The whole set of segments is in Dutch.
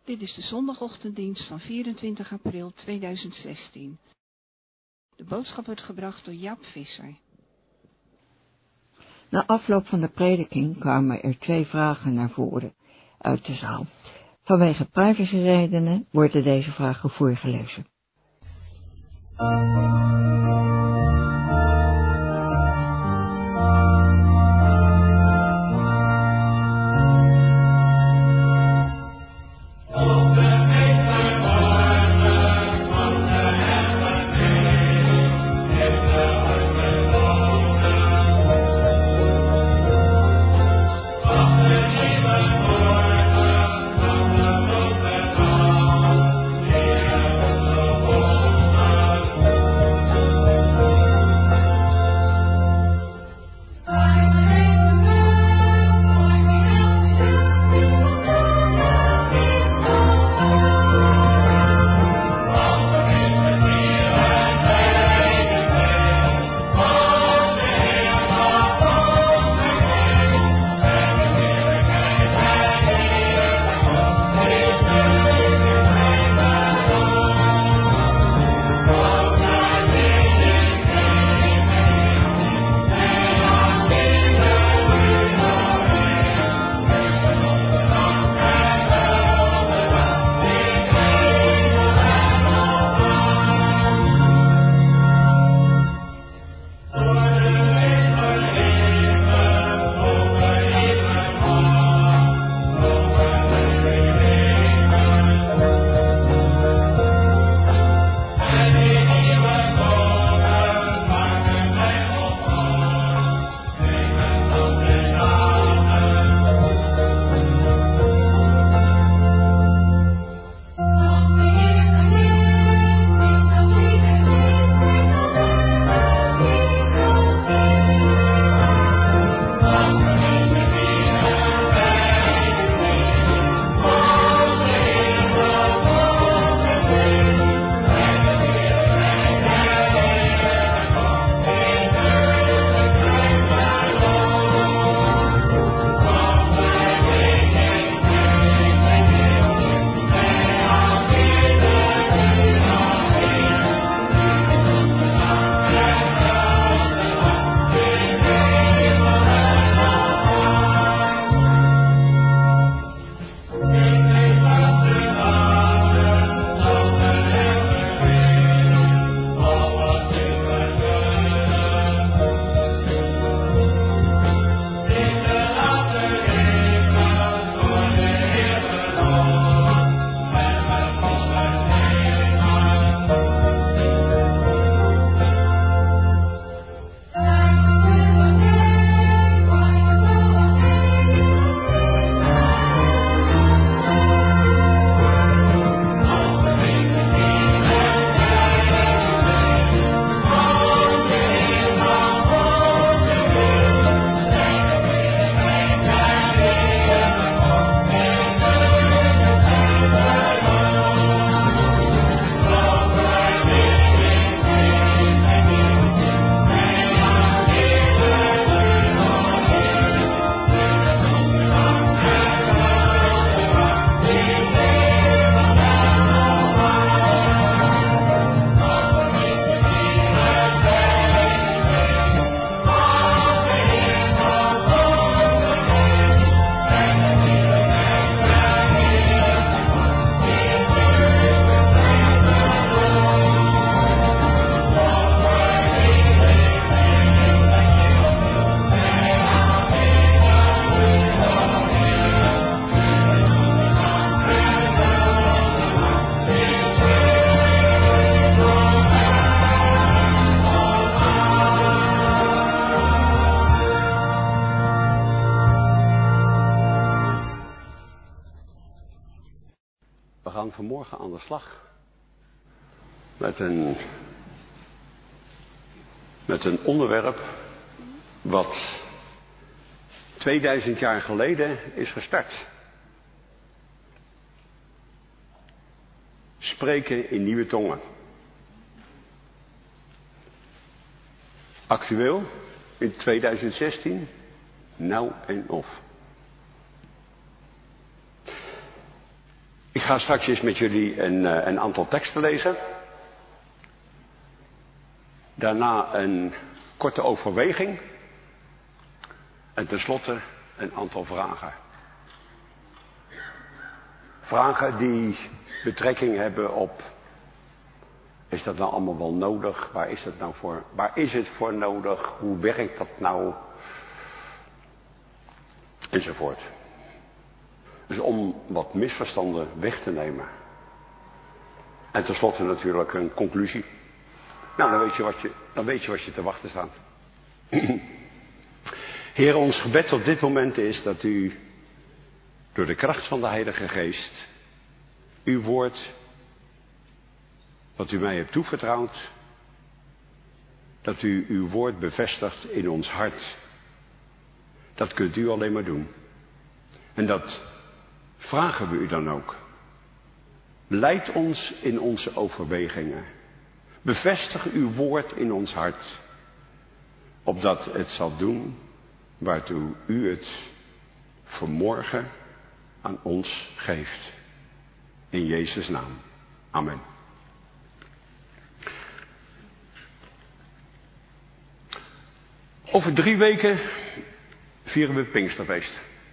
Dit is de zondagochtenddienst van 24 april 2016. De boodschap wordt gebracht door Jaap Visser. Na afloop van de prediking kwamen er 2 vragen naar voren uit de zaal. Vanwege privacyredenen worden deze vragen voorgelezen. We gaan vanmorgen aan de slag met een onderwerp wat 2000 jaar geleden is gestart. Spreken in nieuwe tongen. Actueel in 2016, nou en of. Ik ga straks eens met jullie een aantal teksten lezen. Daarna een korte overweging. En tenslotte een aantal vragen. Vragen die betrekking hebben op: is dat nou allemaal wel nodig? Waar is het nou voor? Waar is het voor nodig? Hoe werkt dat nou? Enzovoort. Dus om wat misverstanden weg te nemen. En tenslotte natuurlijk een conclusie. Nou, dan weet je wat je te wachten staat. Heer, ons gebed op dit moment is dat u door de kracht van de Heilige Geest uw woord, wat u mij hebt toevertrouwd, dat u uw woord bevestigt in ons hart. Dat kunt u alleen maar doen. En dat vragen we u dan ook. Leid ons in onze overwegingen. Bevestig uw woord in ons hart, opdat het zal doen waartoe u het vanmorgen aan ons geeft. In Jezus' naam. Amen. Over 3 weken vieren we het Pinksterfeest.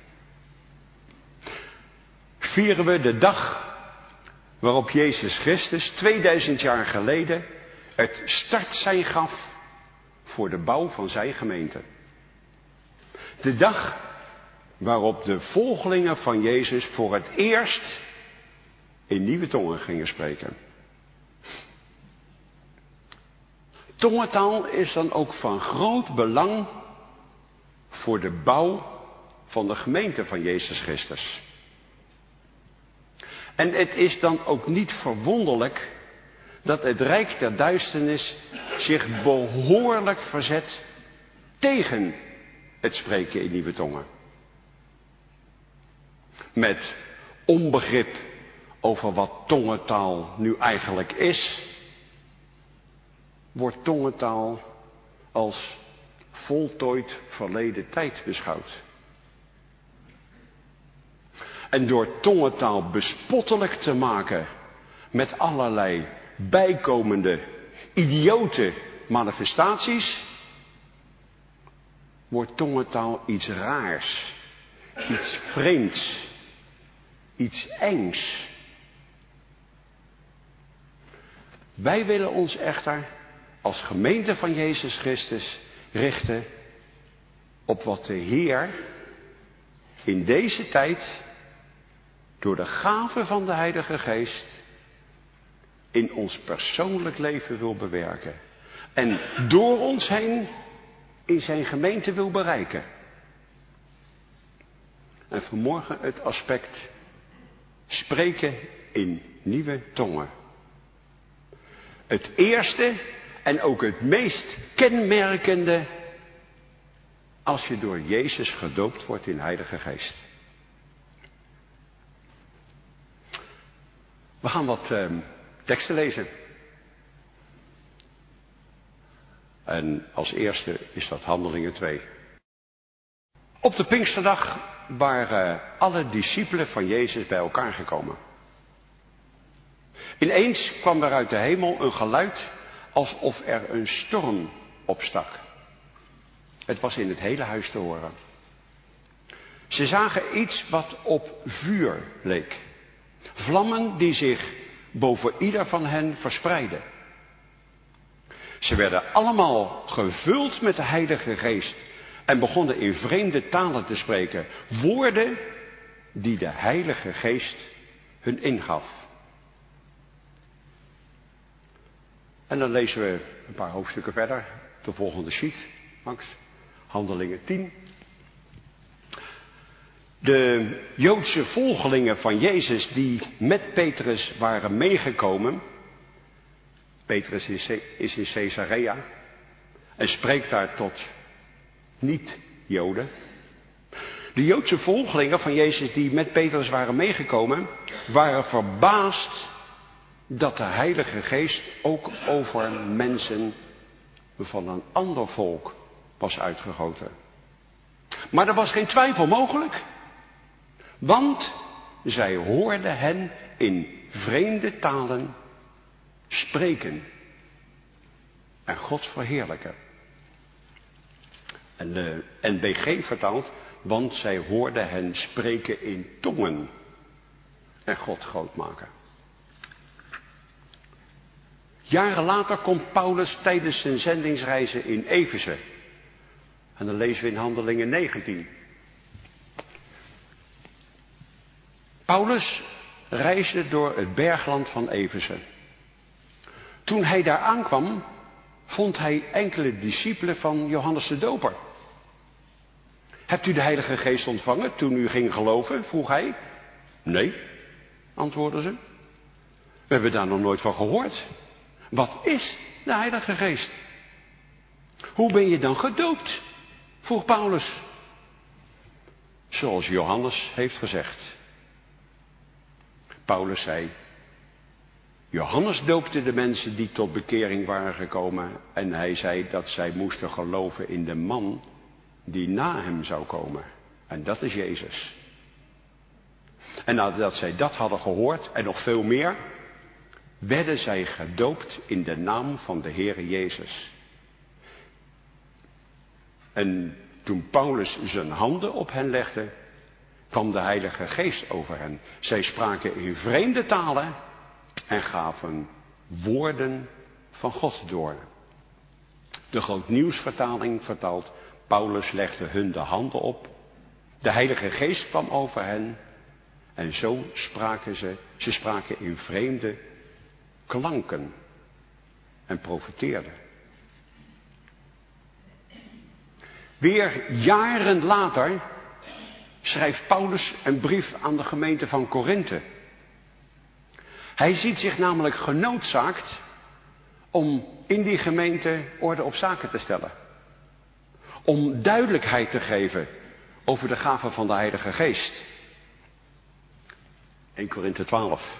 Vieren we de dag waarop Jezus Christus 2000 jaar geleden het startsein gaf voor de bouw van zijn gemeente. De dag waarop de volgelingen van Jezus voor het eerst in nieuwe tongen gingen spreken. Tongentaal is dan ook van groot belang voor de bouw van de gemeente van Jezus Christus. En het is dan ook niet verwonderlijk dat het rijk der duisternis zich behoorlijk verzet tegen het spreken in nieuwe tongen. Met onbegrip over wat tongentaal nu eigenlijk is, wordt tongentaal als voltooid verleden tijd beschouwd. En door tongentaal bespottelijk te maken met allerlei bijkomende idiote manifestaties, wordt tongentaal iets raars, iets vreemds, iets engs. Wij willen ons echter als gemeente van Jezus Christus richten op wat de Heer in deze tijd door de gave van de Heilige Geest in ons persoonlijk leven wil bewerken. En door ons heen in zijn gemeente wil bereiken. En vanmorgen het aspect spreken in nieuwe tongen. Het eerste en ook het meest kenmerkende als je door Jezus gedoopt wordt in Heilige Geest. We gaan wat teksten lezen. En als eerste is dat Handelingen 2. Op de Pinksterdag waren alle discipelen van Jezus bij elkaar gekomen. Ineens kwam er uit de hemel een geluid alsof er een storm opstak. Het was in het hele huis te horen. Ze zagen iets wat op vuur leek. Vlammen die zich boven ieder van hen verspreidden. Ze werden allemaal gevuld met de Heilige Geest en begonnen in vreemde talen te spreken. Woorden die de Heilige Geest hun ingaf. En dan lezen we een paar hoofdstukken verder, de volgende sheet, Max, Handelingen 10. De Joodse volgelingen van Jezus die met Petrus waren meegekomen. Petrus is in Caesarea en spreekt daar tot niet-Joden. De Joodse volgelingen van Jezus die met Petrus waren meegekomen, waren verbaasd dat de Heilige Geest ook over mensen van een ander volk was uitgegoten. Maar er was geen twijfel mogelijk. Want zij hoorden hen in vreemde talen spreken en God verheerlijken. En de NBG vertaalt, want zij hoorden hen spreken in tongen en God groot maken. Jaren later komt Paulus tijdens zijn zendingsreizen in Efeze. En dan lezen we in Handelingen 19. Paulus reisde door het bergland van Efeze. Toen hij daar aankwam, vond hij enkele discipelen van Johannes de Doper. Hebt u de Heilige Geest ontvangen toen u ging geloven? Vroeg hij. Nee, antwoordden ze. We hebben daar nog nooit van gehoord. Wat is de Heilige Geest? Hoe ben je dan gedoopt? Vroeg Paulus. Zoals Johannes heeft gezegd. Paulus zei, Johannes doopte de mensen die tot bekering waren gekomen en hij zei dat zij moesten geloven in de man die na hem zou komen. En dat is Jezus. En nadat zij dat hadden gehoord en nog veel meer, werden zij gedoopt in de naam van de Heere Jezus. En toen Paulus zijn handen op hen legde, kwam de Heilige Geest over hen. Zij spraken in vreemde talen en gaven woorden van God door. De Grootnieuwsvertaling vertaalt, Paulus legde hun de handen op. De Heilige Geest kwam over hen. En zo spraken ze spraken in vreemde klanken en profeteerden. Weer jaren later schrijft Paulus een brief aan de gemeente van Korinthe. Hij ziet zich namelijk genoodzaakt om in die gemeente orde op zaken te stellen. Om duidelijkheid te geven over de gave van de Heilige Geest. 1 Korinthe 12.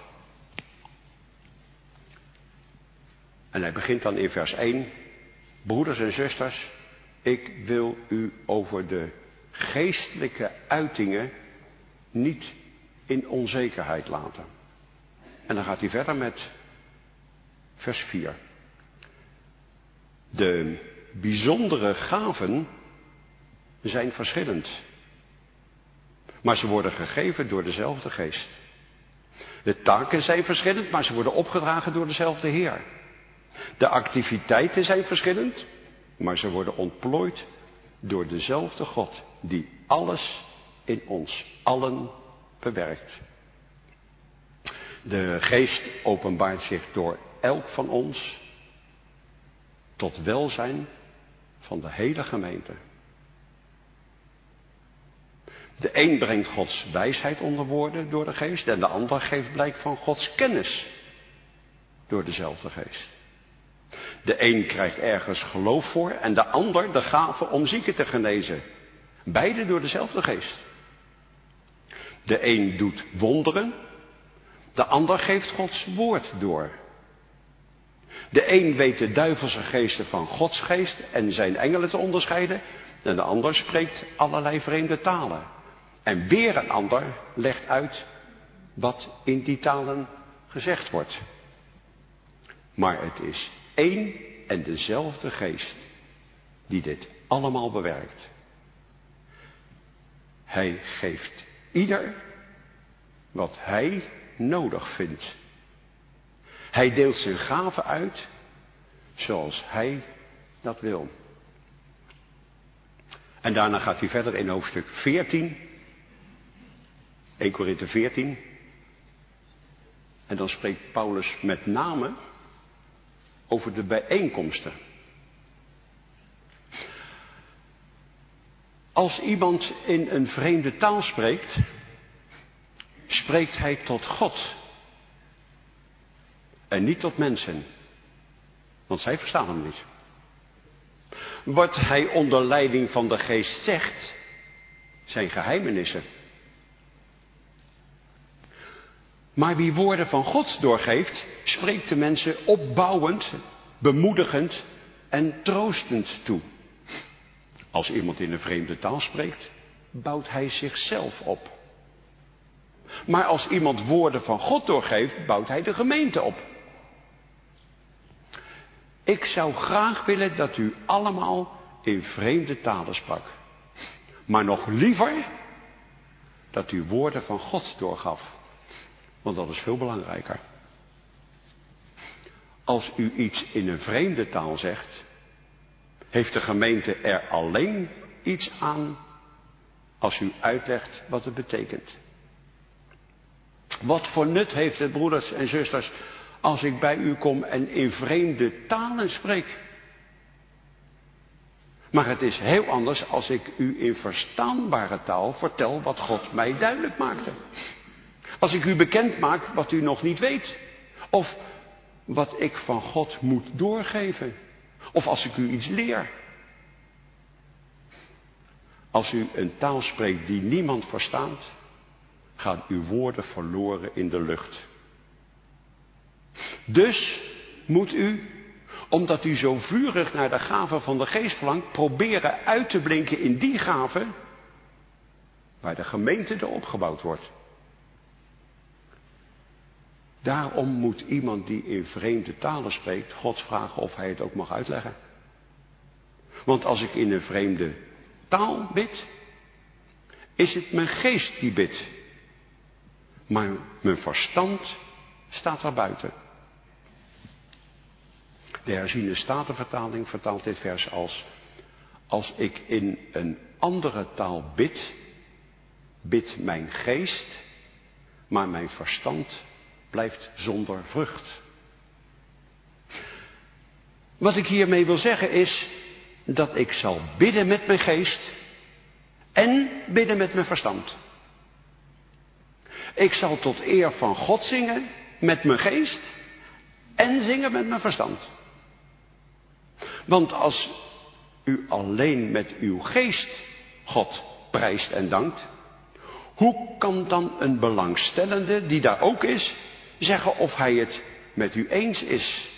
En hij begint dan in vers 1. Broeders en zusters, ik wil u over de geestelijke uitingen niet in onzekerheid laten. En dan gaat hij verder met vers 4. De bijzondere gaven zijn verschillend. Maar ze worden gegeven door dezelfde geest. De taken zijn verschillend, maar ze worden opgedragen door dezelfde Heer. De activiteiten zijn verschillend, maar ze worden ontplooid door dezelfde God, die alles in ons allen bewerkt. De geest openbaart zich door elk van ons tot welzijn van de hele gemeente. De een brengt Gods wijsheid onder woorden door de geest en de ander geeft blijk van Gods kennis door dezelfde geest. De een krijgt ergens geloof voor en de ander de gave om zieken te genezen. Beide door dezelfde geest. De een doet wonderen, de ander geeft Gods woord door. De een weet de duivelse geesten van Gods geest en zijn engelen te onderscheiden en de ander spreekt allerlei vreemde talen. En weer een ander legt uit wat in die talen gezegd wordt. Maar het is één en dezelfde geest die dit allemaal bewerkt. Hij geeft ieder wat hij nodig vindt. Hij deelt zijn gaven uit zoals hij dat wil. En daarna gaat hij verder in hoofdstuk 14. 1 Korinthe 14. En dan spreekt Paulus met name over de bijeenkomsten. Als iemand in een vreemde taal spreekt, spreekt hij tot God. En niet tot mensen. Want zij verstaan hem niet. Wat hij onder leiding van de geest zegt, zijn geheimenissen. Maar wie woorden van God doorgeeft, spreekt de mensen opbouwend, bemoedigend en troostend toe. Als iemand in een vreemde taal spreekt, bouwt hij zichzelf op. Maar als iemand woorden van God doorgeeft, bouwt hij de gemeente op. Ik zou graag willen dat u allemaal in vreemde talen sprak. Maar nog liever dat u woorden van God doorgaf. Want dat is veel belangrijker. Als u iets in een vreemde taal zegt, heeft de gemeente er alleen iets aan als u uitlegt wat het betekent. Wat voor nut heeft het, broeders en zusters, als ik bij u kom en in vreemde talen spreek? Maar het is heel anders als ik u in verstaanbare taal vertel wat God mij duidelijk maakte. Als ik u bekend maak wat u nog niet weet. Of wat ik van God moet doorgeven. Of als ik u iets leer. Als u een taal spreekt die niemand verstaat, gaan uw woorden verloren in de lucht. Dus moet u, omdat u zo vurig naar de gave van de geest verlangt, proberen uit te blinken in die gave waar de gemeente door opgebouwd wordt. Daarom moet iemand die in vreemde talen spreekt, God vragen of hij het ook mag uitleggen. Want als ik in een vreemde taal bid, is het mijn geest die bidt. Maar mijn verstand staat daar buiten. De herziene statenvertaling vertaalt dit vers als ik in een andere taal bid, bidt mijn geest, maar mijn verstand blijft zonder vrucht. Wat ik hiermee wil zeggen is dat ik zal bidden met mijn geest en bidden met mijn verstand. Ik zal tot eer van God zingen met mijn geest en zingen met mijn verstand. Want als u alleen met uw geest God prijst en dankt, hoe kan dan een belangstellende die daar ook is, zeggen of hij het met u eens is?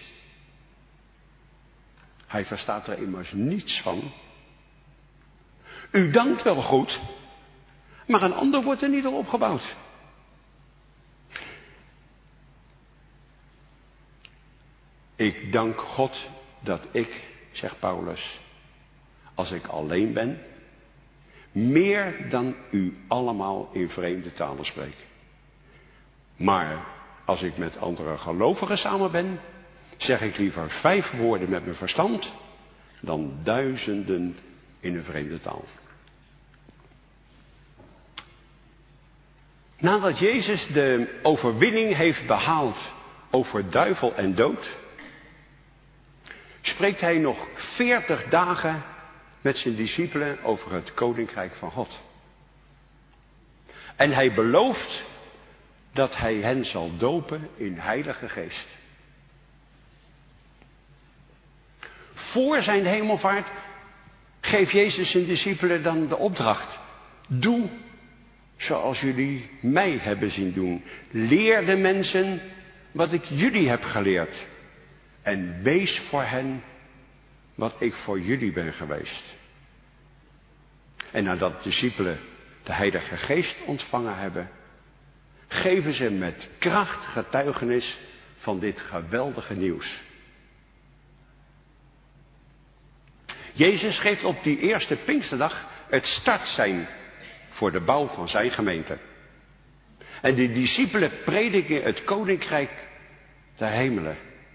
Hij verstaat er immers niets van. U dankt wel goed, maar een ander wordt er niet op opgebouwd. Ik dank God dat ik, zegt Paulus, als ik alleen ben, meer dan u allemaal in vreemde talen spreek. Maar als ik met andere gelovigen samen ben, zeg ik liever 5 woorden met mijn verstand dan 1000 in een vreemde taal. Nadat Jezus de overwinning heeft behaald over duivel en dood, spreekt hij nog 40 dagen met zijn discipelen over het koninkrijk van God. En hij belooft dat hij hen zal dopen in Heilige Geest. Voor zijn hemelvaart geeft Jezus zijn discipelen dan de opdracht: doe zoals jullie mij hebben zien doen. Leer de mensen wat ik jullie heb geleerd. En wees voor hen wat ik voor jullie ben geweest. En nadat de discipelen de Heilige Geest ontvangen hebben, geven ze met kracht getuigenis van dit geweldige nieuws. Jezus geeft op die eerste Pinksterdag het startsein voor de bouw van zijn gemeente. En de discipelen prediken het koninkrijk der hemelen.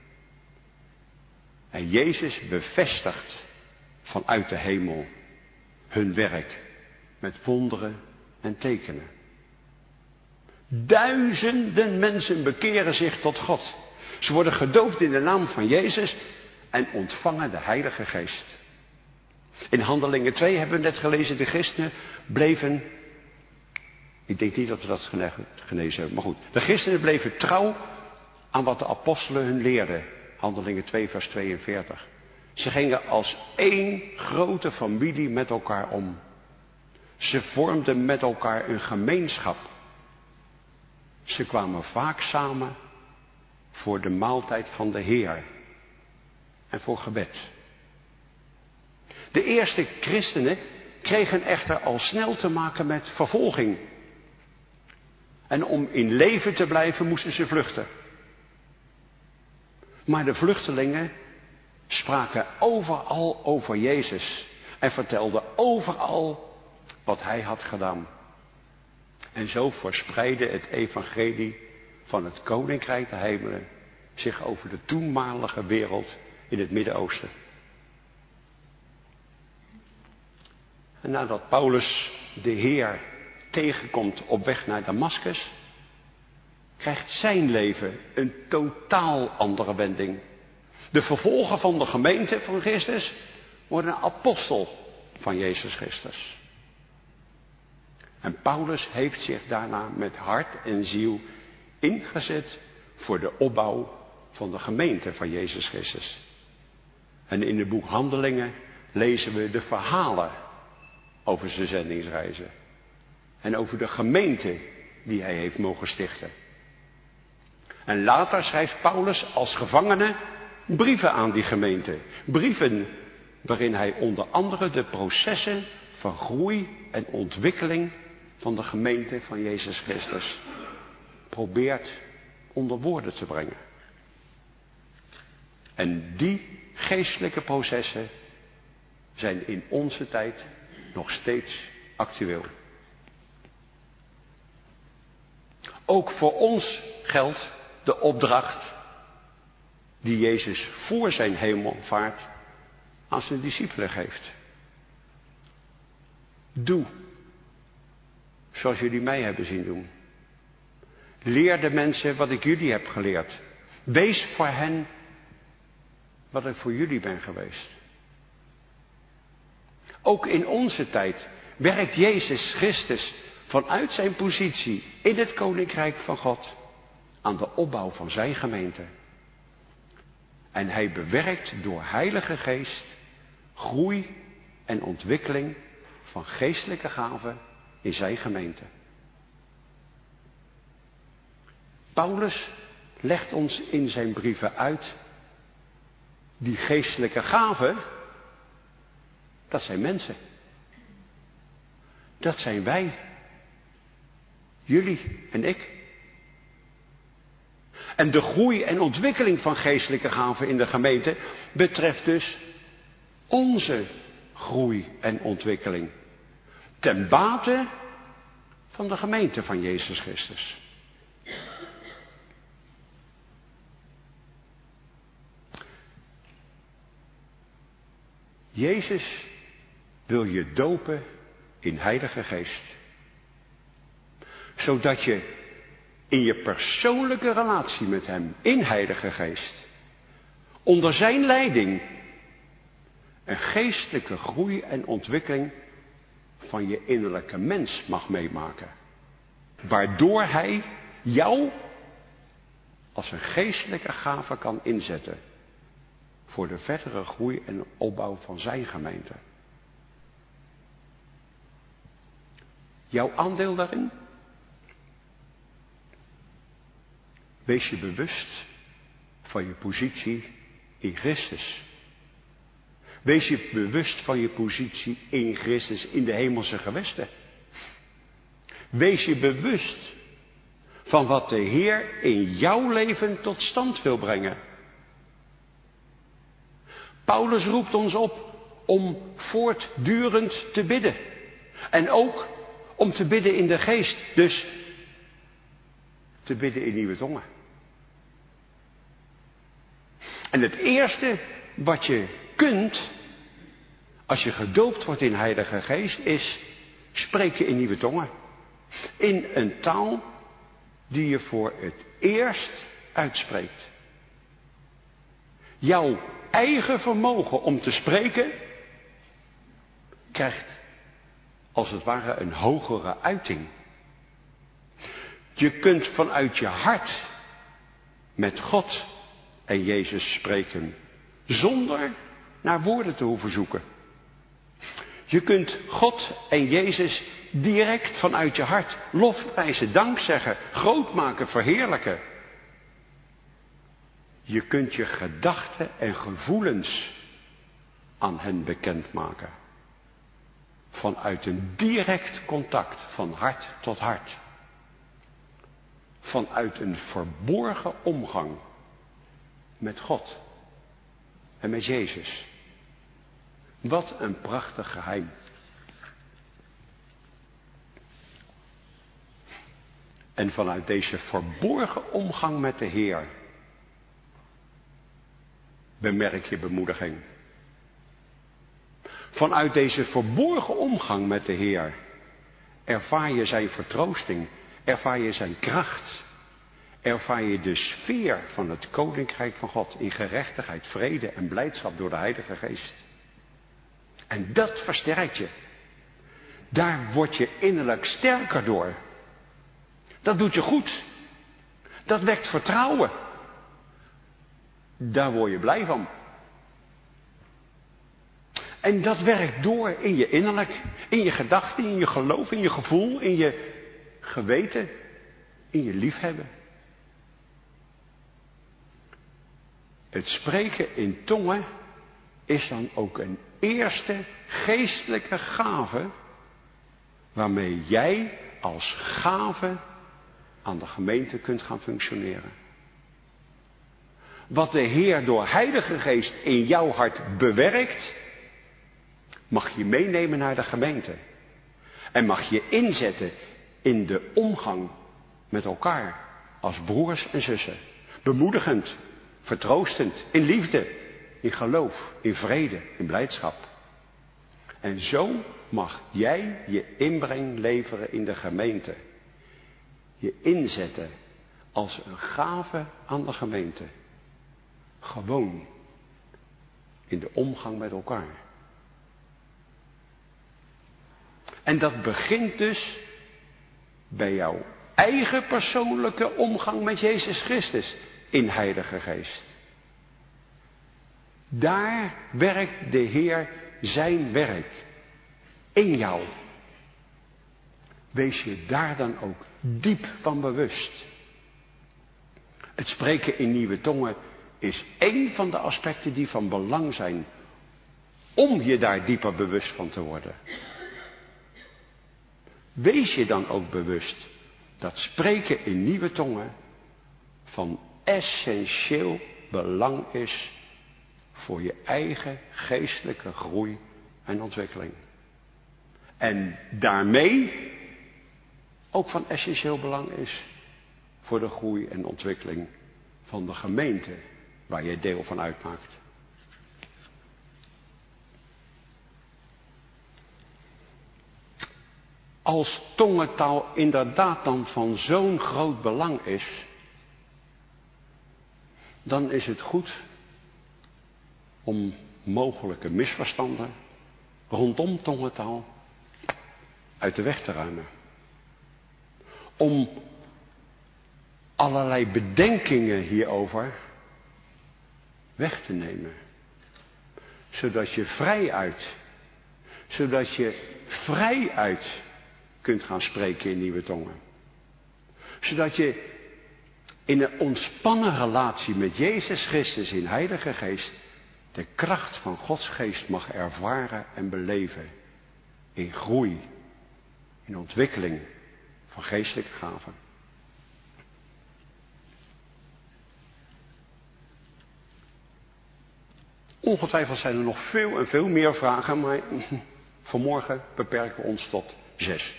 En Jezus bevestigt vanuit de hemel hun werk met wonderen en tekenen. 1000 mensen bekeren zich tot God. Ze worden gedoopt in de naam van Jezus en ontvangen de Heilige Geest. In Handelingen 2 hebben we net gelezen, de christenen bleven, ik denk niet dat we dat gelezen hebben, maar goed. De christenen bleven trouw aan wat de apostelen hun leerden. Handelingen 2 vers 42. Ze gingen als één grote familie met elkaar om. Ze vormden met elkaar een gemeenschap. Ze kwamen vaak samen voor de maaltijd van de Heer en voor gebed. De eerste christenen kregen echter al snel te maken met vervolging. En om in leven te blijven moesten ze vluchten. Maar de vluchtelingen spraken overal over Jezus. En vertelden overal wat hij had gedaan. En zo verspreidde het evangelie van het koninkrijk der hemelen zich over de toenmalige wereld in het Midden-Oosten. En nadat Paulus de Heer tegenkomt op weg naar Damaskus, krijgt zijn leven een totaal andere wending. De vervolger van de gemeente van Christus wordt een apostel van Jezus Christus. En Paulus heeft zich daarna met hart en ziel ingezet voor de opbouw van de gemeente van Jezus Christus. En in het boek Handelingen lezen we de verhalen over zijn zendingsreizen. En over de gemeente die hij heeft mogen stichten. En later schrijft Paulus als gevangene brieven aan die gemeente. Brieven waarin hij onder andere de processen van groei en ontwikkeling van de gemeente van Jezus Christus probeert onder woorden te brengen. En die geestelijke processen zijn in onze tijd nog steeds actueel. Ook voor ons geldt de opdracht die Jezus voor zijn hemelvaart aan zijn discipelen geeft. Doe zoals jullie mij hebben zien doen. Leer de mensen wat ik jullie heb geleerd. Wees voor hen wat ik voor jullie ben geweest. Ook in onze tijd werkt Jezus Christus vanuit zijn positie in het koninkrijk van God aan de opbouw van zijn gemeente. En hij bewerkt door Heilige Geest groei en ontwikkeling van geestelijke gaven in zijn gemeente. Paulus legt ons in zijn brieven uit, die geestelijke gaven, dat zijn mensen. Dat zijn wij. Jullie en ik. En de groei en ontwikkeling van geestelijke gaven in de gemeente betreft dus onze groei en ontwikkeling. Ten bate van de gemeente van Jezus Christus. Jezus wil je dopen in Heilige Geest. Zodat je in je persoonlijke relatie met hem, in Heilige Geest, onder zijn leiding, een geestelijke groei en ontwikkeling van je innerlijke mens mag meemaken. Waardoor hij jou als een geestelijke gave kan inzetten voor de verdere groei en opbouw van zijn gemeente. Jouw aandeel daarin? Wees je bewust van je positie in Christus. Wees je bewust van je positie in Christus in de hemelse gewesten. Wees je bewust van wat de Heer in jouw leven tot stand wil brengen. Paulus roept ons op om voortdurend te bidden. En ook om te bidden in de geest. Dus te bidden in nieuwe tongen. En het eerste wat je kunt, als je gedoopt wordt in Heilige Geest, is spreken in nieuwe tongen. In een taal die je voor het eerst uitspreekt. Jouw eigen vermogen om te spreken krijgt als het ware een hogere uiting. Je kunt vanuit je hart met God en Jezus spreken, zonder naar woorden te hoeven zoeken. Je kunt God en Jezus direct vanuit je hart lofprijzen, dankzeggen, grootmaken, verheerlijken. Je kunt je gedachten en gevoelens aan hen bekendmaken. Vanuit een direct contact van hart tot hart. vanuit een verborgen omgang met God en met Jezus. Wat een prachtig geheim. En vanuit deze verborgen omgang met de Heer bemerk je bemoediging. Vanuit deze verborgen omgang met de Heer ervaar je zijn vertroosting, ervaar je zijn kracht, ervaar je de sfeer van het Koninkrijk van God in gerechtigheid, vrede en blijdschap door de Heilige Geest. En dat versterkt je. Daar word je innerlijk sterker door. Dat doet je goed. Dat wekt vertrouwen. Daar word je blij van. En dat werkt door in je innerlijk, in je gedachten, in je geloof, in je gevoel, in je geweten, in je liefhebben. Het spreken in tongen is dan ook een eerste geestelijke gave waarmee jij als gave aan de gemeente kunt gaan functioneren. Wat de Heer door Heilige Geest in jouw hart bewerkt, mag je meenemen naar de gemeente. En mag je inzetten in de omgang met elkaar als broers en zussen. Bemoedigend, vertroostend, in liefde, in geloof, in vrede, in blijdschap. En zo mag jij je inbreng leveren in de gemeente. Je inzetten als een gave aan de gemeente. Gewoon in de omgang met elkaar. En dat begint dus bij jouw eigen persoonlijke omgang met Jezus Christus in Heilige Geest. Daar werkt de Heer zijn werk in jou. Wees je daar dan ook diep van bewust. Het spreken in nieuwe tongen is één van de aspecten die van belang zijn om je daar dieper bewust van te worden. Wees je dan ook bewust dat spreken in nieuwe tongen van essentieel belang is voor je eigen geestelijke groei en ontwikkeling. En daarmee ook van essentieel belang is voor de groei en ontwikkeling van de gemeente waar je deel van uitmaakt. Als tongentaal inderdaad dan van zo'n groot belang is, dan is het goed om mogelijke misverstanden rondom tongentaal uit de weg te ruimen. Om allerlei bedenkingen hierover weg te nemen. Zodat je vrijuit kunt gaan spreken in nieuwe tongen. Zodat je in een ontspannen relatie met Jezus Christus in Heilige Geest de kracht van Gods Geest mag ervaren en beleven. In groei, in ontwikkeling van geestelijke gaven. Ongetwijfeld zijn er nog veel en veel meer vragen, maar vanmorgen beperken we ons tot 6.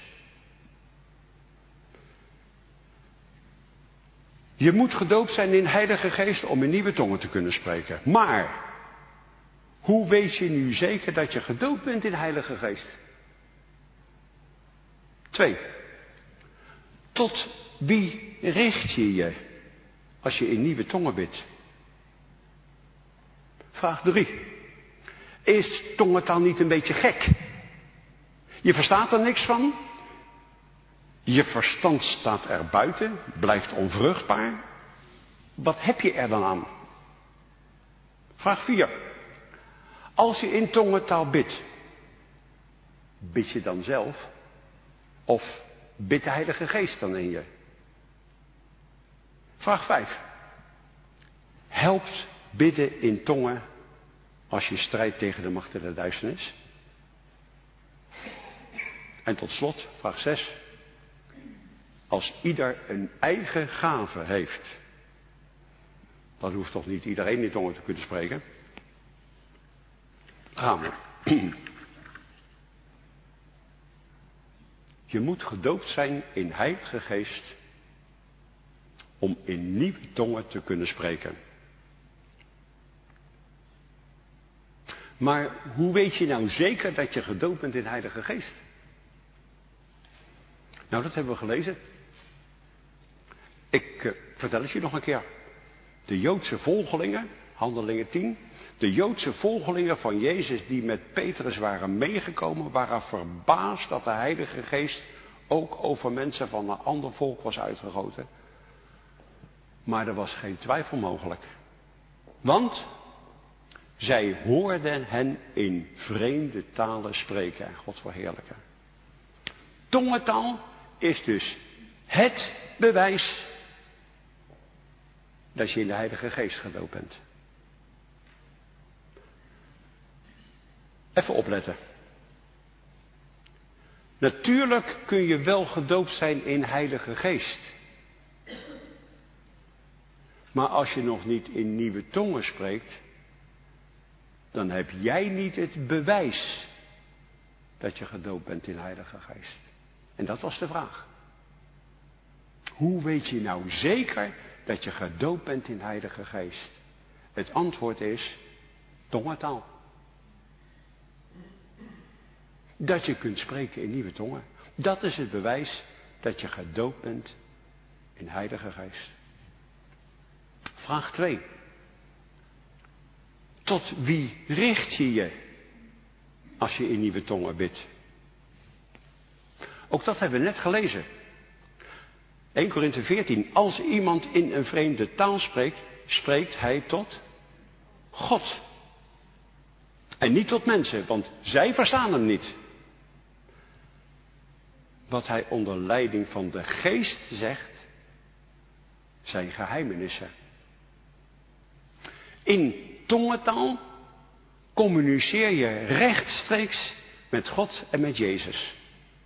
Je moet gedoopt zijn in Heilige Geest om in nieuwe tongen te kunnen spreken. Maar, hoe weet je nu zeker dat je gedoopt bent in Heilige Geest? 2. Tot wie richt je je als je in nieuwe tongen bidt? Vraag 3. Is tongentaal niet een beetje gek? Je verstaat er niks van. Je verstand staat er buiten, blijft onvruchtbaar. Wat heb je er dan aan? Vraag 4. Als je in tongentaal bidt, bid je dan zelf? Of bidt de Heilige Geest dan in je? Vraag 5. Helpt bidden in tongen als je strijdt tegen de machten der duisternis? En tot slot, vraag 6. als ieder een eigen gave heeft. Dat hoeft toch niet iedereen in tongen te kunnen spreken? Gaan we. Je moet gedoopt zijn in Heilige Geest om in nieuwe tongen te kunnen spreken. Maar hoe weet je nou zeker dat je gedoopt bent in Heilige Geest? Nou, dat hebben we gelezen. Ik vertel het je nog een keer. De Joodse volgelingen, Handelingen 10. De Joodse volgelingen van Jezus die met Petrus waren meegekomen, waren verbaasd dat de Heilige Geest ook over mensen van een ander volk was uitgegoten. Maar er was geen twijfel mogelijk. Want zij hoorden hen in vreemde talen spreken en God verheerlijken. Tongentaal is dus het bewijs dat je in de Heilige Geest gedoopt bent. Even opletten. Natuurlijk kun je wel gedoopt zijn in Heilige Geest. Maar als je nog niet in nieuwe tongen spreekt, dan heb jij niet het bewijs dat je gedoopt bent in Heilige Geest. En dat was de vraag. Hoe weet je nou zeker dat je gedoopt bent in Heilige Geest? Het antwoord is tongentaal. Dat je kunt spreken in nieuwe tongen. Dat is het bewijs dat je gedoopt bent in Heilige Geest. Vraag 2. Tot wie richt je je als je in nieuwe tongen bidt? Ook dat hebben we net gelezen. 1 Korinthe 14. Als iemand in een vreemde taal spreekt, spreekt hij tot God. En niet tot mensen, want zij verstaan hem niet. Wat hij onder leiding van de Geest zegt, zijn geheimenissen. In tongentaal communiceer je rechtstreeks met God en met Jezus.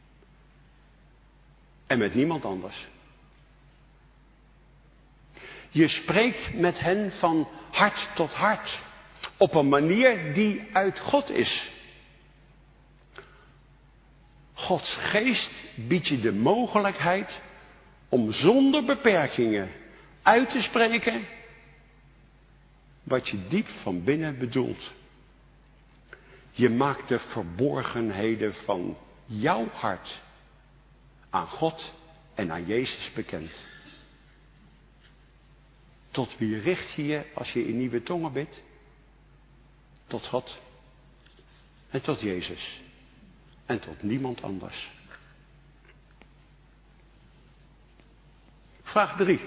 En met niemand anders. Je spreekt met hen van hart tot hart. Op een manier die uit God is. Gods geest biedt je de mogelijkheid om zonder beperkingen uit te spreken wat je diep van binnen bedoelt. Je maakt de verborgenheden van jouw hart aan God en aan Jezus bekend. Tot wie richt je je als je in nieuwe tongen bidt? Tot God en tot Jezus en tot niemand anders. Vraag 3.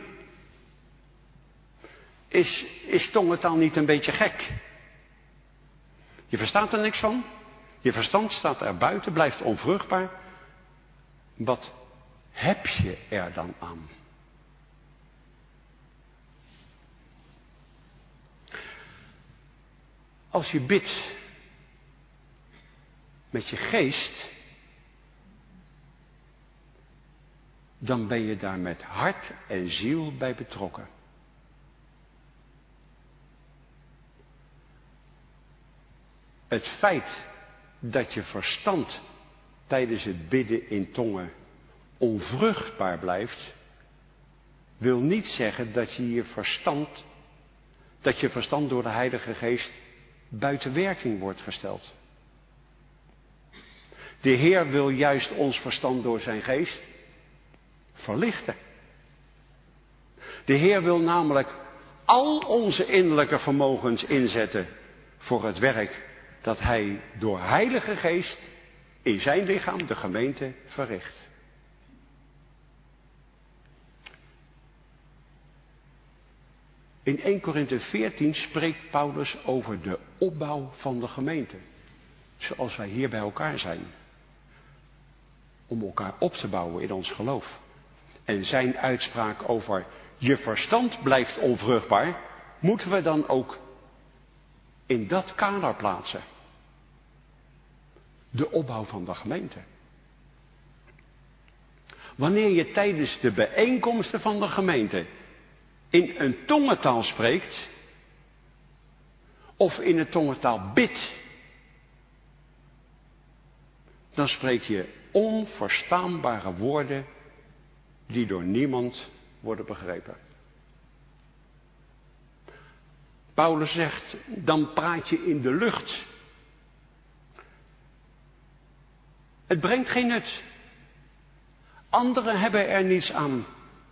Is tongentaal niet een beetje gek? Je verstaat er niks van. Je verstand staat er buiten, blijft onvruchtbaar. Wat heb je er dan aan? Als je bidt met je geest, dan ben je daar met hart en ziel bij betrokken. Het feit dat je verstand tijdens het bidden in tongen onvruchtbaar blijft, wil niet zeggen dat je verstand door de Heilige Geest buiten werking wordt gesteld. De Heer wil juist ons verstand door zijn geest verlichten. De Heer wil namelijk al onze innerlijke vermogens inzetten voor het werk dat Hij door Heilige Geest in zijn lichaam, de gemeente, verricht. In 1 Korinthe 14 spreekt Paulus over de opbouw van de gemeente. Zoals wij hier bij elkaar zijn. Om elkaar op te bouwen in ons geloof. En zijn uitspraak over je verstand blijft onvruchtbaar, moeten we dan ook in dat kader plaatsen. De opbouw van de gemeente. Wanneer je tijdens de bijeenkomsten van de gemeente in een tongentaal spreekt, of in een tongentaal bidt, dan spreek je onverstaanbare woorden die door niemand worden begrepen. Paulus zegt, dan praat je in de lucht. Het brengt geen nut. Anderen hebben er niets aan.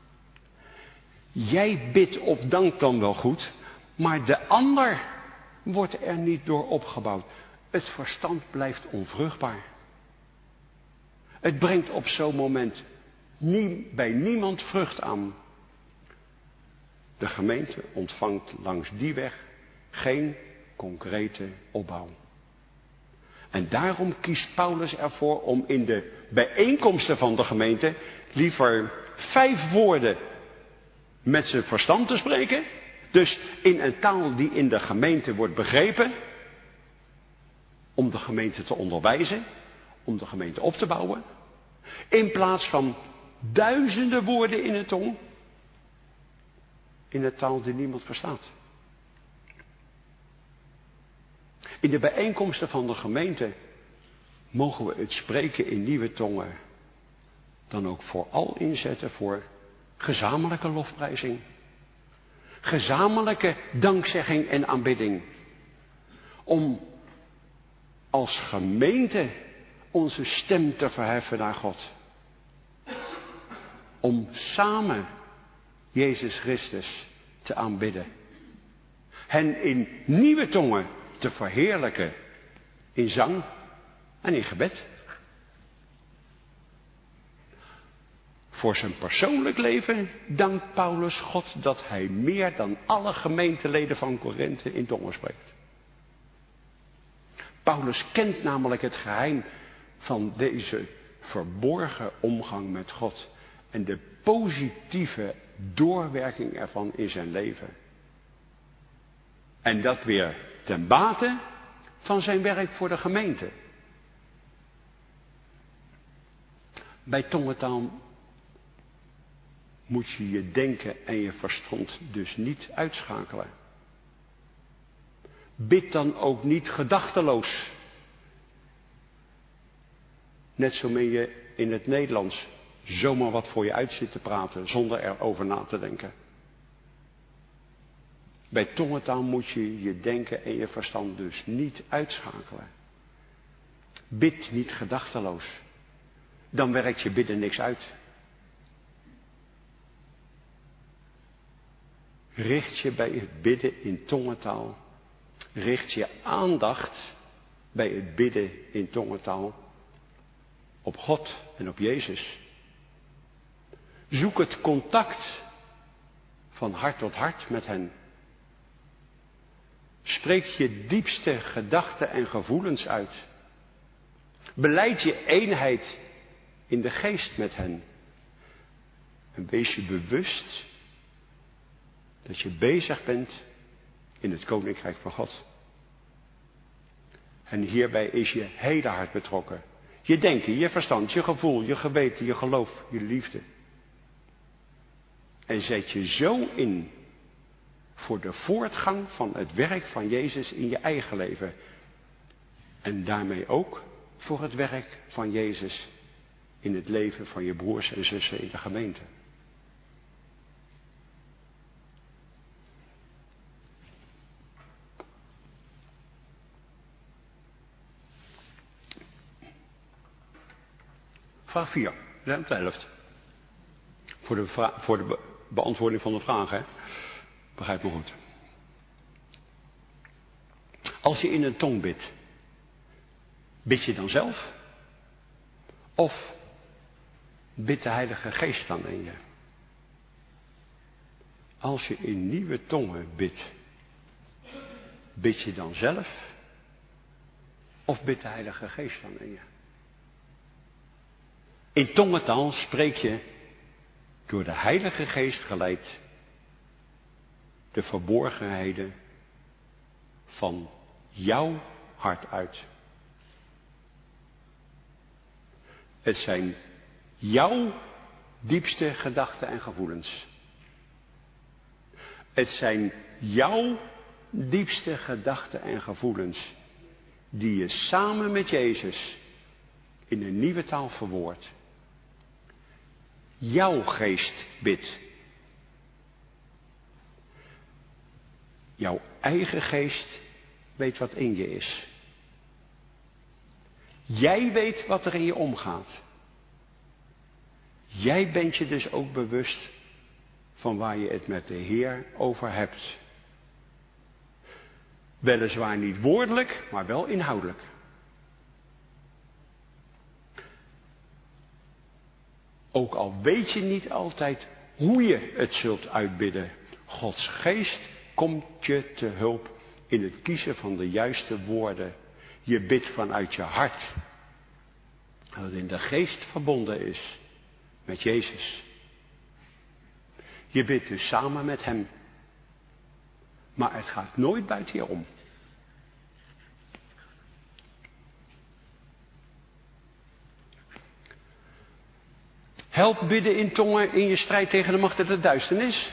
Jij bidt of dankt dan wel goed, maar de ander wordt er niet door opgebouwd. Het verstand blijft onvruchtbaar. Het brengt op zo'n moment bij niemand vrucht aan. De gemeente ontvangt langs die weg geen concrete opbouw. En daarom kiest Paulus ervoor om in de bijeenkomsten van de gemeente liever 5 woorden met zijn verstand te spreken. Dus in een taal die in de gemeente wordt begrepen. Om de gemeente te onderwijzen. Om de gemeente op te bouwen. In plaats van duizenden woorden in een tong. In een taal die niemand verstaat. In de bijeenkomsten van de gemeente mogen we het spreken in nieuwe tongen dan ook vooral inzetten voor gezamenlijke lofprijzing. Gezamenlijke dankzegging en aanbidding. Om als gemeente onze stem te verheffen naar God. Om samen Jezus Christus te aanbidden. Hen in nieuwe tongen te verheerlijken in zang en in gebed. Voor zijn persoonlijk leven dankt Paulus God dat hij meer dan alle gemeenteleden van Korinthe in tongen spreekt. Paulus kent namelijk het geheim van deze verborgen omgang met God en de positieve doorwerking ervan in zijn leven. En dat weer ten bate van zijn werk voor de gemeente. Bij tongentaal moet je je denken en je verstand dus niet uitschakelen. Bid dan ook niet gedachteloos. Net zo meen je in het Nederlands zomaar wat voor je uit zit te praten zonder erover na te denken. Bij tongentaal moet je je denken en je verstand dus niet uitschakelen. Bid niet gedachteloos. Dan werkt je bidden niks uit. Richt je bij het bidden in tongentaal. Richt je aandacht bij het bidden in tongentaal op God en op Jezus. Zoek het contact van hart tot hart met hen. Spreek je diepste gedachten en gevoelens uit. Belijd je eenheid in de geest met hen. En wees je bewust dat je bezig bent in het koninkrijk van God. En hierbij is je hele hart betrokken. Je denken, je verstand, je gevoel, je geweten, je geloof, je liefde. En zet je zo in voor de voortgang van het werk van Jezus in je eigen leven. En daarmee ook voor het werk van Jezus in het leven van je broers en zussen in de gemeente. Vraag 4, we zijn op de helft. Voor de beantwoording van de vraag, hè? Begrijp me goed. Als je in een tong bidt, bid je dan zelf? Of bidt de Heilige Geest dan in je? Als je in nieuwe tongen bidt, bid je dan zelf? Of bidt de Heilige Geest dan in je? In tongentaal spreek je door de Heilige Geest geleid de verborgenheden van jouw hart uit. Het zijn jouw diepste gedachten en gevoelens. Het zijn jouw diepste gedachten en gevoelens die je samen met Jezus in een nieuwe taal verwoordt. Jouw geest bidt. Jouw eigen geest weet wat in je is. Jij weet wat er in je omgaat. Jij bent je dus ook bewust van waar je het met de Heer over hebt. Weliswaar niet woordelijk, maar wel inhoudelijk. Ook al weet je niet altijd hoe je het zult uitbidden. Gods geest komt je te hulp in het kiezen van de juiste woorden. Je bidt vanuit je hart. Dat in de geest verbonden is met Jezus. Je bidt dus samen met hem. Maar het gaat nooit buiten je om. Help bidden in tongen in je strijd tegen de machten der duisternis.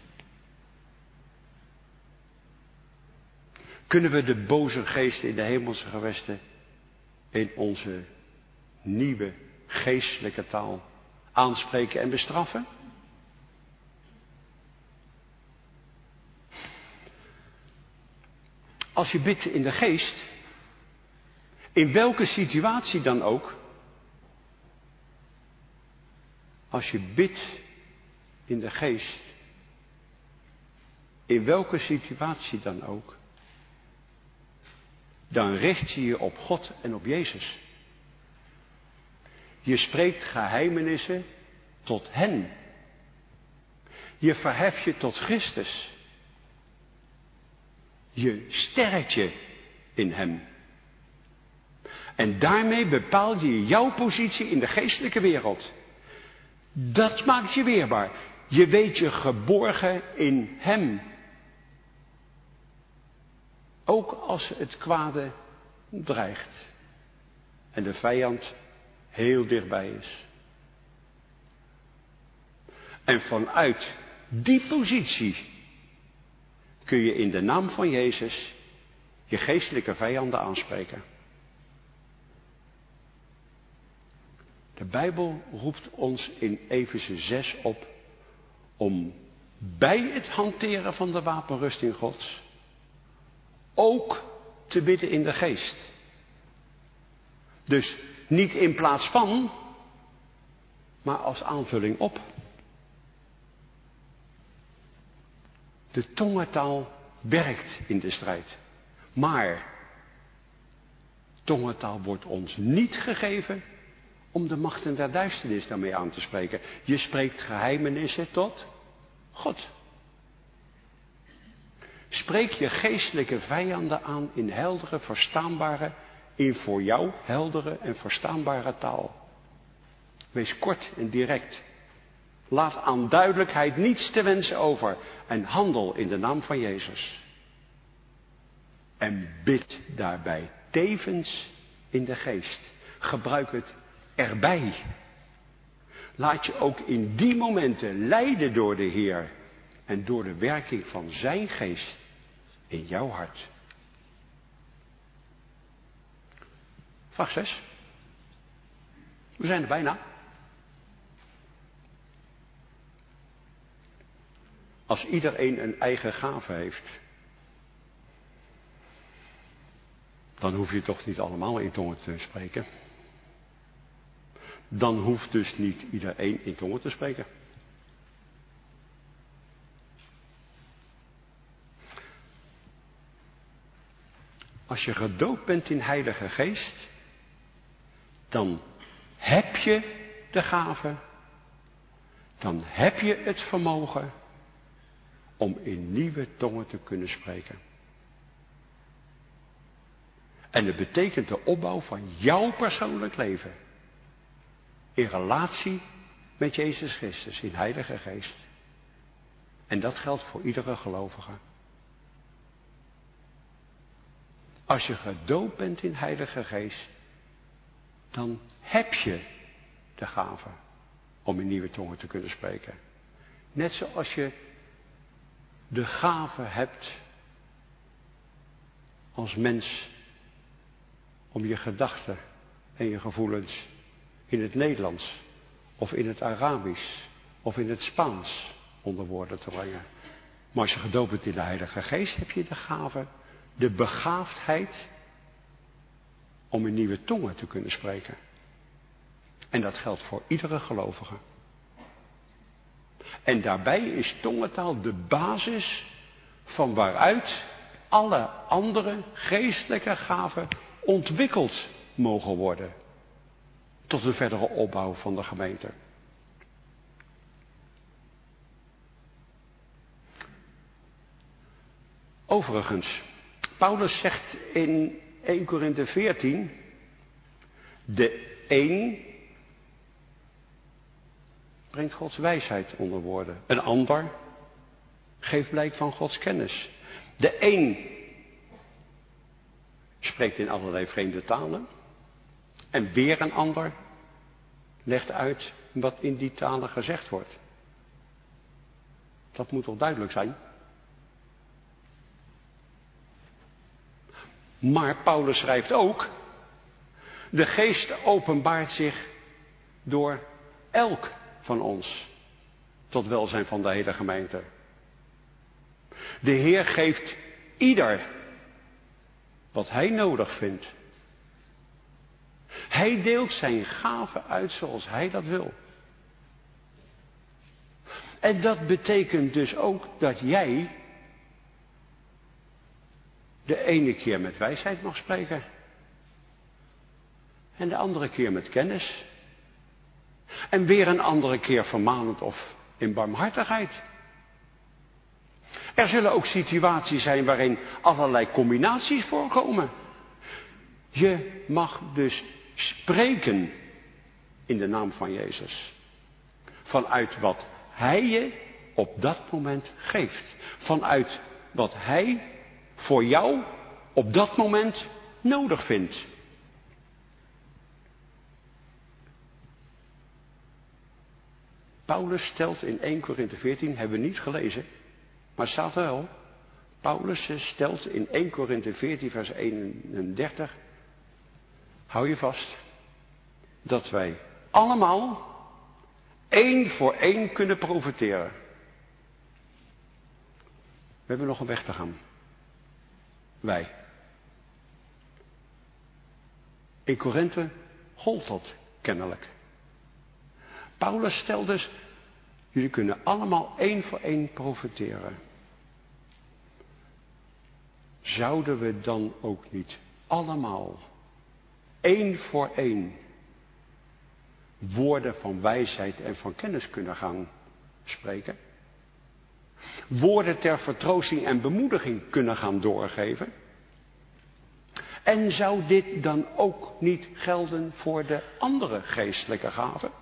Kunnen we de boze geesten in de hemelse gewesten in onze nieuwe geestelijke taal aanspreken en bestraffen? Als je bidt in de geest, in welke situatie dan ook, als je bidt in de geest, in welke situatie dan ook, dan richt je je op God en op Jezus. Je spreekt geheimenissen tot hen. Je verheft je tot Christus. Je sterkt je in hem. En daarmee bepaal je jouw positie in de geestelijke wereld. Dat maakt je weerbaar. Je weet je geborgen in hem. Ook als het kwade dreigt. En de vijand heel dichtbij is. En vanuit die positie kun je in de naam van Jezus je geestelijke vijanden aanspreken. De Bijbel roept ons in Efeze 6 op om bij het hanteren van de wapenrusting Gods ook te bidden in de geest. Dus niet in plaats van, maar als aanvulling op. De tongentaal werkt in de strijd. Maar tongentaal wordt ons niet gegeven om de machten der duisternis daarmee aan te spreken. Je spreekt geheimenissen tot God. Spreek je geestelijke vijanden aan in heldere, verstaanbare, in voor jou heldere en verstaanbare taal. Wees kort en direct. Laat aan duidelijkheid niets te wensen over en handel in de naam van Jezus. En bid daarbij tevens in de geest. Gebruik het erbij. Laat je ook in die momenten leiden door de Heer en door de werking van zijn geest in jouw hart. Vraag 6. We zijn er bijna. Als iedereen een eigen gave heeft, dan hoef je toch niet allemaal in tongen te spreken. Dan hoeft dus niet iedereen in tongen te spreken. Als je gedoopt bent in Heilige Geest, dan heb je de gave, dan heb je het vermogen om in nieuwe tongen te kunnen spreken. En het betekent de opbouw van jouw persoonlijk leven. In relatie met Jezus Christus, in Heilige Geest. En dat geldt voor iedere gelovige. Als je gedoopt bent in Heilige Geest, dan heb je de gave. om in nieuwe tongen te kunnen spreken. Net zoals je de gave hebt als mens om je gedachten en je gevoelens in het Nederlands of in het Arabisch of in het Spaans onder woorden te brengen. Maar als je gedoopt bent in de Heilige Geest, heb je de gave, de begaafdheid om in nieuwe tongen te kunnen spreken. En dat geldt voor iedere gelovige. En daarbij is tongentaal de basis van waaruit alle andere geestelijke gaven ontwikkeld mogen worden. Tot een verdere opbouw van de gemeente. Overigens, Paulus zegt in 1 Korinthe 14, de een brengt Gods wijsheid onder woorden. Een ander geeft blijk van Gods kennis. De een spreekt in allerlei vreemde talen. En weer een ander legt uit wat in die talen gezegd wordt. Dat moet toch duidelijk zijn? Maar Paulus schrijft ook, de Geest openbaart zich door elk van ons tot welzijn van de hele gemeente. De Heer geeft ieder wat hij nodig vindt. Hij deelt zijn gaven uit zoals hij dat wil. En dat betekent dus ook dat jij de ene keer met wijsheid mag spreken. En de andere keer met kennis. En weer een andere keer vermanend of in barmhartigheid. Er zullen ook situaties zijn waarin allerlei combinaties voorkomen. Je mag dus spreken in de naam van Jezus. Vanuit wat Hij je op dat moment geeft. Vanuit wat Hij voor jou op dat moment nodig vindt. Paulus stelt in 1 Korinthe 14, hebben we niet gelezen, maar het staat er wel. Paulus stelt in 1 Korinthe 14 vers 31, hou je vast, dat wij allemaal één voor één kunnen profiteren. We hebben nog een weg te gaan. Wij. In Korinthe gold dat kennelijk. Paulus stelt dus, jullie kunnen allemaal één voor één profiteren. Zouden we dan ook niet allemaal één voor één woorden van wijsheid en van kennis kunnen gaan spreken? Woorden ter vertroosting en bemoediging kunnen gaan doorgeven? En zou dit dan ook niet gelden voor de andere geestelijke gaven?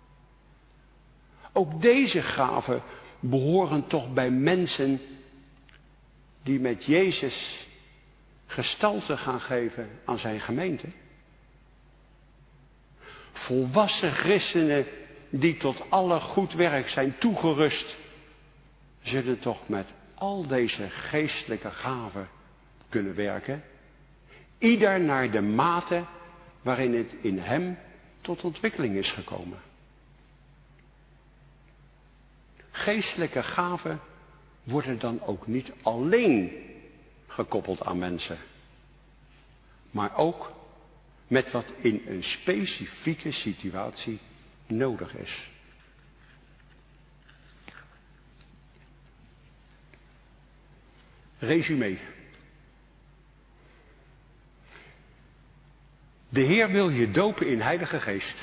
Ook deze gaven behoren toch bij mensen die met Jezus gestalte gaan geven aan zijn gemeente. Volwassen christenen die tot alle goed werk zijn toegerust, zullen toch met al deze geestelijke gaven kunnen werken. Ieder naar de mate waarin het in hem tot ontwikkeling is gekomen. Geestelijke gaven worden dan ook niet alleen gekoppeld aan mensen, maar ook met wat in een specifieke situatie nodig is. Resume. De Heer wil je dopen in Heilige Geest.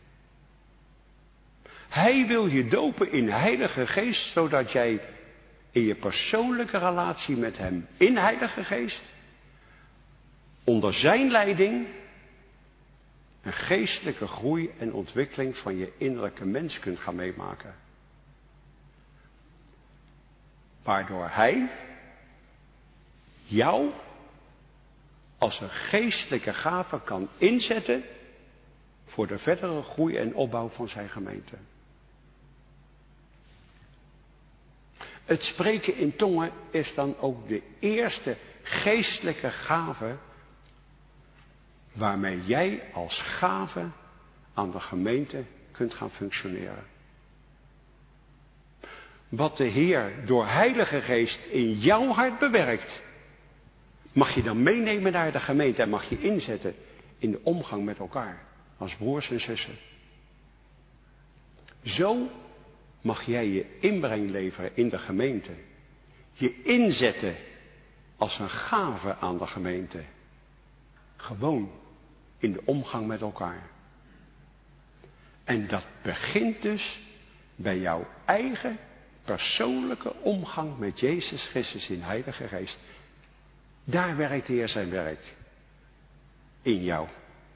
Hij wil je dopen in Heilige Geest, zodat jij in je persoonlijke relatie met hem in Heilige Geest, onder zijn leiding, een geestelijke groei en ontwikkeling van je innerlijke mens kunt gaan meemaken. Waardoor hij jou als een geestelijke gave kan inzetten voor de verdere groei en opbouw van zijn gemeente. Het spreken in tongen is dan ook de eerste geestelijke gave waarmee jij als gave aan de gemeente kunt gaan functioneren. Wat de Heer door Heilige Geest in jouw hart bewerkt, mag je dan meenemen naar de gemeente en mag je inzetten in de omgang met elkaar als broers en zussen. Zo mag jij je inbreng leveren in de gemeente. Je inzetten als een gave aan de gemeente. Gewoon in de omgang met elkaar. En dat begint dus bij jouw eigen persoonlijke omgang met Jezus Christus in Heilige Geest. Daar werkt de Heer zijn werk. In jou.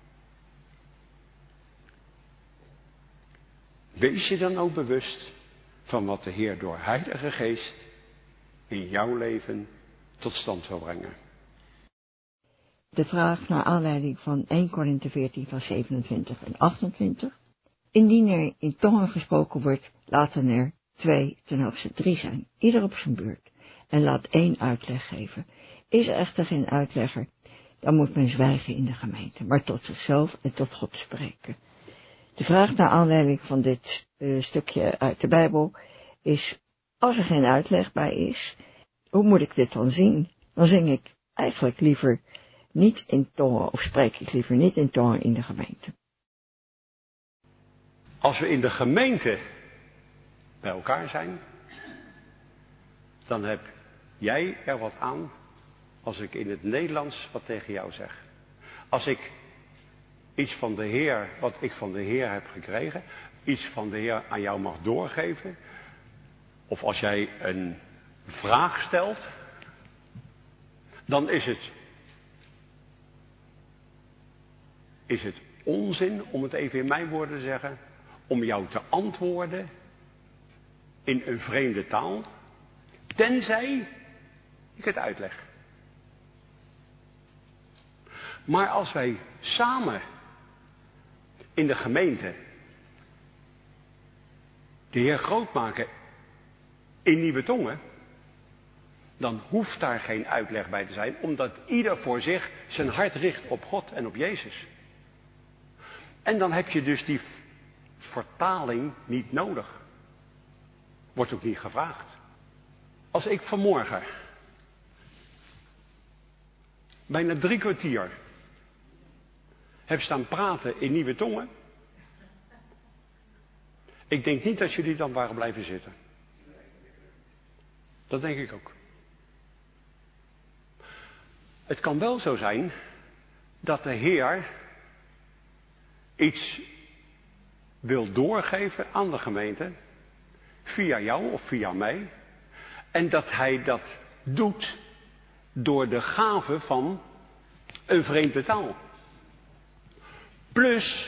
Wees je dan ook bewust van wat de Heer door Heilige Geest in jouw leven tot stand wil brengen. De vraag naar aanleiding van 1 Korinthe 14 van 27 en 28. Indien er in tongen gesproken wordt, laten er 2, ten hoogste 3 zijn, ieder op zijn beurt, en laat 1 uitleg geven. Is er echter geen uitlegger, dan moet men zwijgen in de gemeente, maar tot zichzelf en tot God spreken. De vraag naar aanleiding van dit stukje uit de Bijbel is, als er geen uitleg bij is, hoe moet ik dit dan zien? Dan zing ik eigenlijk liever niet in tongen, of spreek ik liever niet in tongen in de gemeente. Als we in de gemeente bij elkaar zijn, dan heb jij er wat aan als ik in het Nederlands wat tegen jou zeg. Als ik iets van de Heer, wat ik van de Heer heb gekregen, iets van de Heer aan jou mag doorgeven, of als jij een vraag stelt, dan is het onzin, om het even in mijn woorden te zeggen, om jou te antwoorden in een vreemde taal, tenzij ik het uitleg. Maar als wij samen in de gemeente de Heer groot maken in nieuwe tongen, dan hoeft daar geen uitleg bij te zijn, omdat ieder voor zich zijn hart richt op God en op Jezus. En dan heb je dus die vertaling niet nodig. Wordt ook niet gevraagd. Als ik vanmorgen bijna 3 kwartier heb staan praten in nieuwe tongen, ik denk niet dat jullie dan waren blijven zitten. Dat denk ik ook. Het kan wel zo zijn dat de Heer iets wil doorgeven aan de gemeente, via jou of via mij, en dat hij dat doet door de gave van een vreemde taal. Plus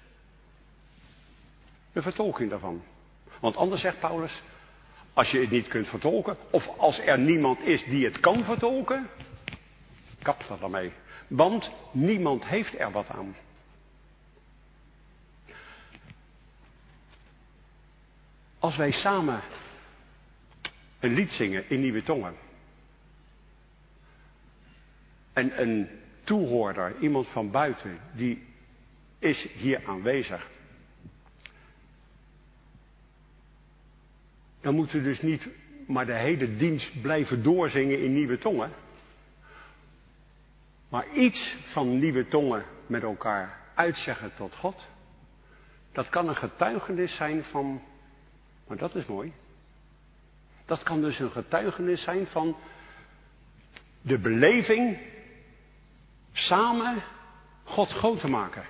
de vertolking daarvan. Want anders zegt Paulus, als je het niet kunt vertolken, of als er niemand is die het kan vertolken, kap dat ermee. Want niemand heeft er wat aan. Als wij samen een lied zingen in nieuwe tongen, en een toehoorder, iemand van buiten, die is hier aanwezig, dan moeten we dus niet maar de hele dienst blijven doorzingen in nieuwe tongen. Maar iets van nieuwe tongen met elkaar uitzeggen tot God. Dat kan een getuigenis zijn van, maar dat is mooi. Dat kan dus een getuigenis zijn van de beleving samen God groot te maken.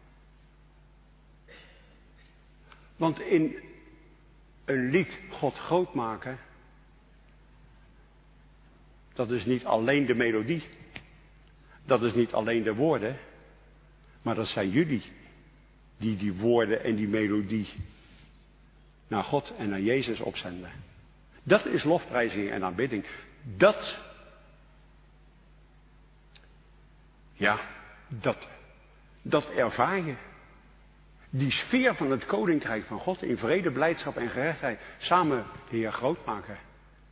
Want in een lied God groot maken, dat is niet alleen de melodie. Dat is niet alleen de woorden. Maar dat zijn jullie die die woorden en die melodie naar God en naar Jezus opzenden. Dat is lofprijzing en aanbidding. Dat ervaar je. Die sfeer van het koninkrijk van God in vrede, blijdschap en gerechtigheid samen de Heer groot maken.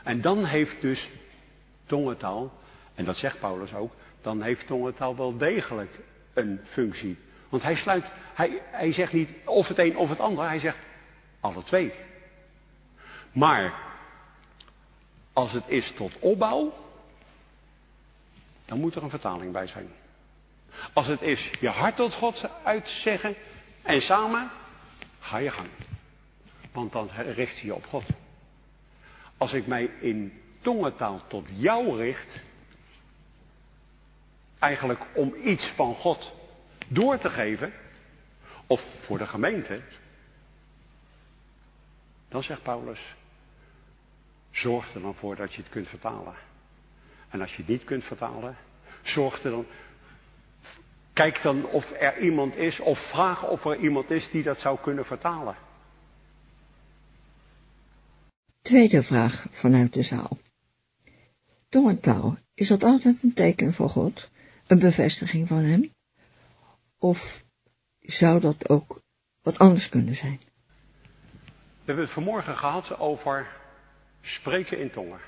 En dan heeft dus tongentaal, en dat zegt Paulus ook, dan heeft tongentaal wel degelijk een functie. Want hij zegt niet of het een of het ander, hij zegt alle twee. Maar als het is tot opbouw, dan moet er een vertaling bij zijn. Als het is je hart tot God uitzeggen en samen, ga je gang. Want dan richt je je op God. Als ik mij in tongentaal tot jou richt, eigenlijk om iets van God door te geven, of voor de gemeente, dan zegt Paulus, zorg er dan voor dat je het kunt vertalen. En als je het niet kunt vertalen, kijk dan of er iemand is, of vraag of er iemand is die dat zou kunnen vertalen. Tweede vraag vanuit de zaal. Tongentaal, is dat altijd een teken voor God? Een bevestiging van hem? Of zou dat ook wat anders kunnen zijn? We hebben het vanmorgen gehad over spreken in tongen.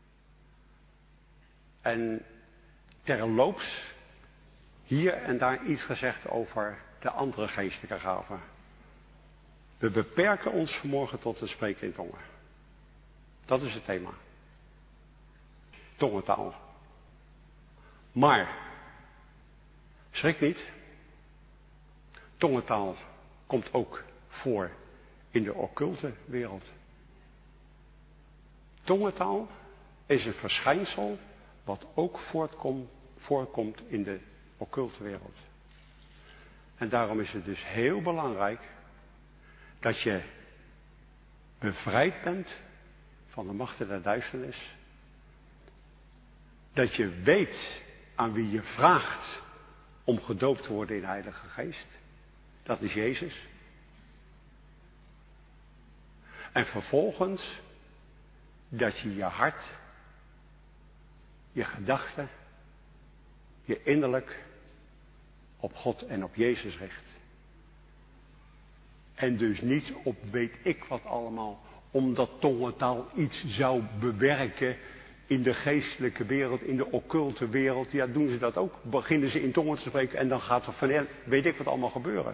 En terloops hier en daar iets gezegd over de andere geestelijke gaven. We beperken ons vanmorgen tot het spreken in tongen. Dat is het thema. Tongentaal. Maar, schrik niet. Tongentaal komt ook voor in de occulte wereld. Tongentaal is een verschijnsel wat ook voorkomt in de occulte wereld. En daarom is het dus heel belangrijk dat je bevrijd bent van de machten der duisternis. Dat je weet aan wie je vraagt om gedoopt te worden in de Heilige Geest. Dat is Jezus. En vervolgens dat je je hart, je gedachten, je innerlijk op God en op Jezus richt. En dus niet op weet ik wat allemaal, omdat tongentaal iets zou bewerken in de geestelijke wereld, in de occulte wereld. Ja, doen ze dat ook. Beginnen ze in tongen te spreken en dan gaat er van weet ik wat allemaal gebeuren.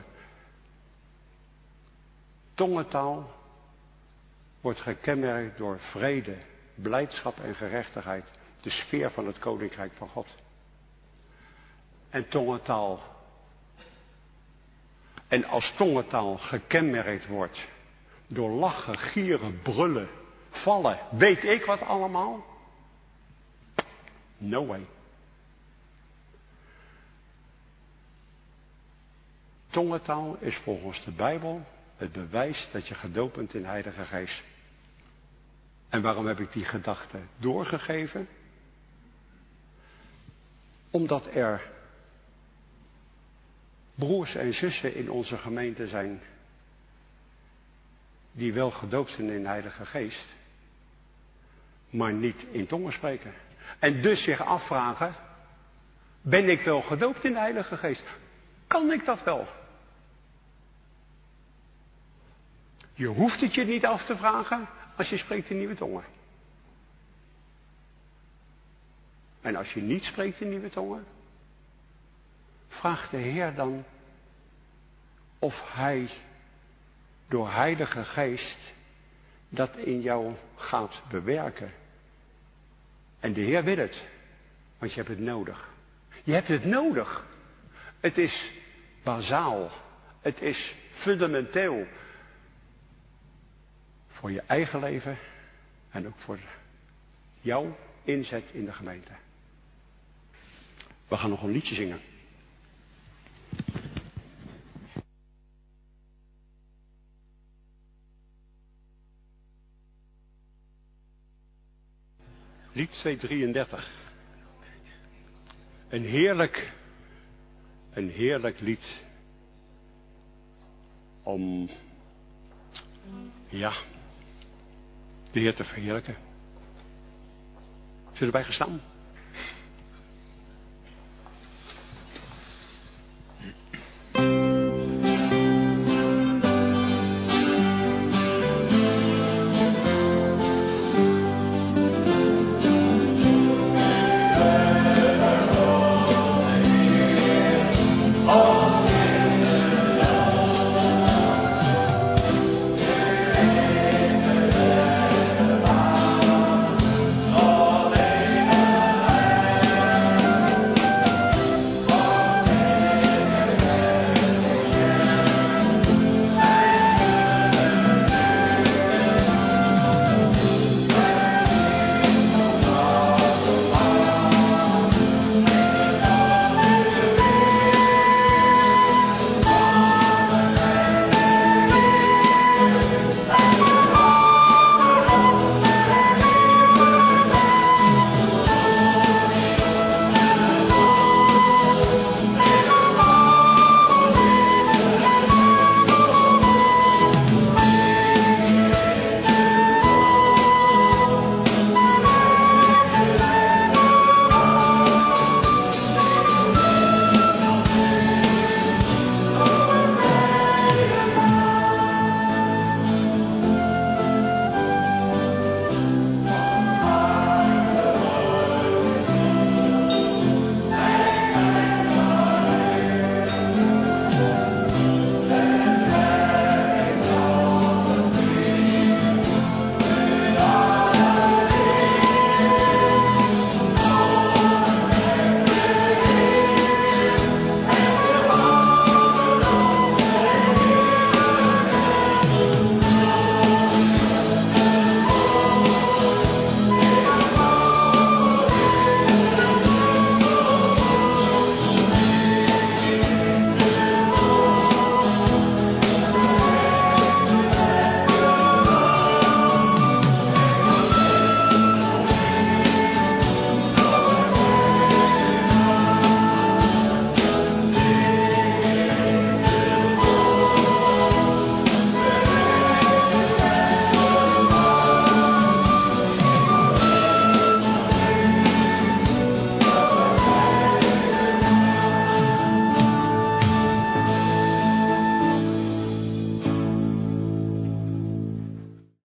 Tongentaal wordt gekenmerkt door vrede, blijdschap en gerechtigheid. De sfeer van het koninkrijk van God. En tongentaal. En als tongentaal gekenmerkt wordt door lachen, gieren, brullen, vallen, weet ik wat allemaal? No way. Tongentaal is volgens de Bijbel het bewijs dat je gedoopt bent in de Heilige Geest. En waarom heb ik die gedachte doorgegeven? Omdat er broers en zussen in onze gemeente zijn die wel gedoopt zijn in de Heilige Geest, maar niet in tongen spreken. En dus zich afvragen, ben ik wel gedoopt in de Heilige Geest? Kan ik dat wel? Je hoeft het je niet af te vragen als je spreekt in nieuwe tongen. En als je niet spreekt in nieuwe tongen, vraag de Heer dan of Hij door Heilige Geest dat in jou gaat bewerken. En de Heer wil het, want je hebt het nodig. Je hebt het nodig. Het is bazaal. Het is fundamenteel. Voor je eigen leven en ook voor jouw inzet in de gemeente. We gaan nog een liedje zingen. Lied 233. Een heerlijk lied. Om, ja, de Heer te verheerlijken. Zullen wij gaan staan?